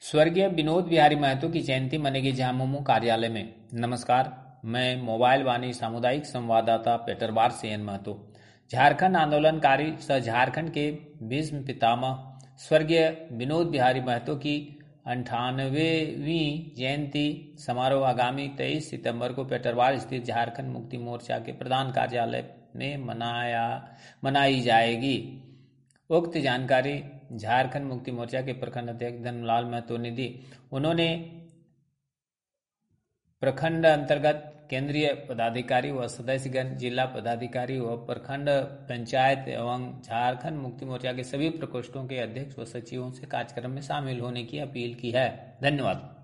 स्वर्गीय विनोद बिहारी महतो की जयंती मनेगी झामुमो कार्यालय में। नमस्कार, मैं मोबाइल वाणी सामुदायिक संवाददाता पेटरवार से एन महतो। झारखंड आंदोलनकारी सह झारखंड के भीष्म पितामह स्वर्गीय विनोद बिहारी महतो की 98वीं जयंती समारोह आगामी 23 सितंबर को पेटरवार स्थित झारखंड मुक्ति मोर्चा के प्रधान कार्यालय में मनाई जाएगी। उक्त जानकारी झारखंड मुक्ति मोर्चा के प्रखंड अध्यक्ष धर्मलाल महतो ने दी। उन्होंने प्रखंड अंतर्गत केंद्रीय पदाधिकारी व सदस्यगण, जिला पदाधिकारी व प्रखंड पंचायत एवं झारखंड मुक्ति मोर्चा के सभी प्रकोष्ठों के अध्यक्ष व सचिवों से कार्यक्रम में शामिल होने की अपील की है। धन्यवाद।